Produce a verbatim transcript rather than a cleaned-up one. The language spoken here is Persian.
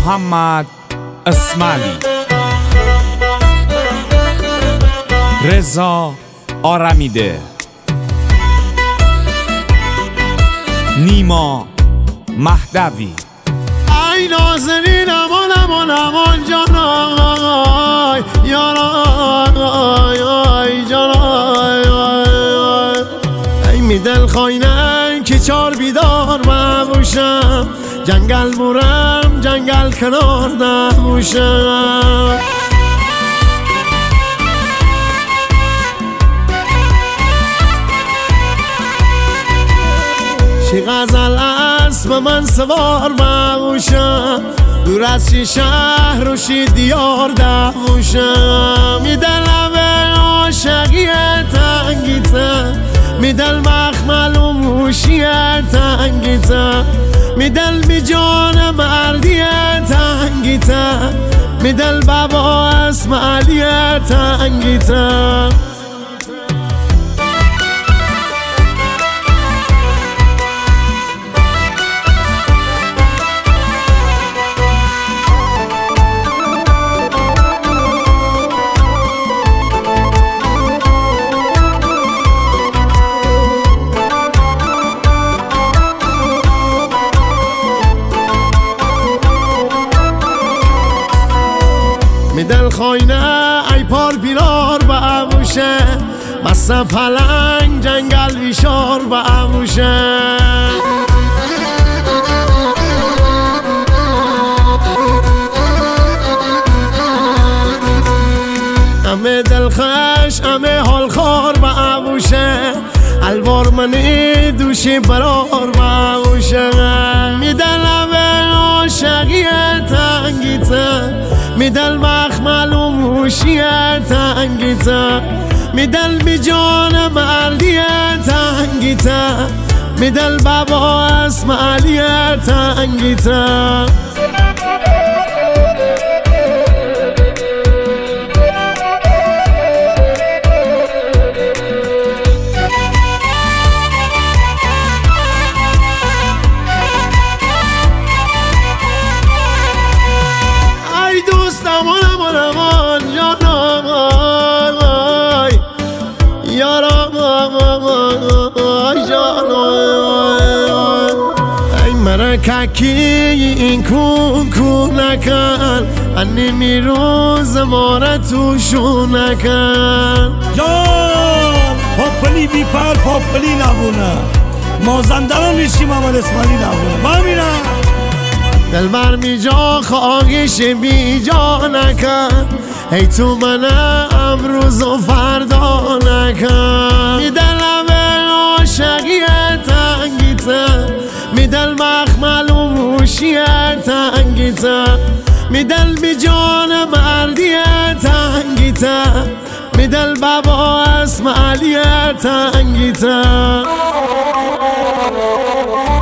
محمد اسماعیلی، رضا آرمیده، نیما مهدوی. ای نازنین امان امان امان جانای یارای جانای ای می دل خواینم که چار بیدار ببوشم، جنگل مورم جنگل کنار نبوشم. چی غزل است به من سوار ببوشم، دور از چی شهر و چی دیار دبوشم. می دلم عاشقی تنگیتم، می دل مخمل و موشی تنگیتم، می دل بی جان مردی تنگیتم، می دل بابا اسماعیلی تنگیتم. می دل خواینه ای پار بیرار ببوشه، مست پلنگ جنگل ویشار ببوشه. همه دلخش همه حال خار ببوشه، الوار منی دوشی برار ببوشه. می دلم عاشقی تنگیتم، می دل مخمل و موشی تنگیتم، می دل بی جان مردی تنگیتم، می دل بابا اسماعیلی تنگیتم. امان امان امان جانای یارای جانای ای مرککی این کون کون نکن، انی میروز ماره توشون نکن. جان پاپلی بی پر پاپلی نبونه، مازندران نیشی محمد اسماعیلی نبونه. با میرم دل بر می جا خواهش بی جا نکن، ای تو من امروز و فردا نکن. می دلم عاشقی تنگیتم، می دل مخمل و موشی تنگیتم، می دل بی جان مردی تنگیتم، می دل بابا اسماعیلی تنگیتم.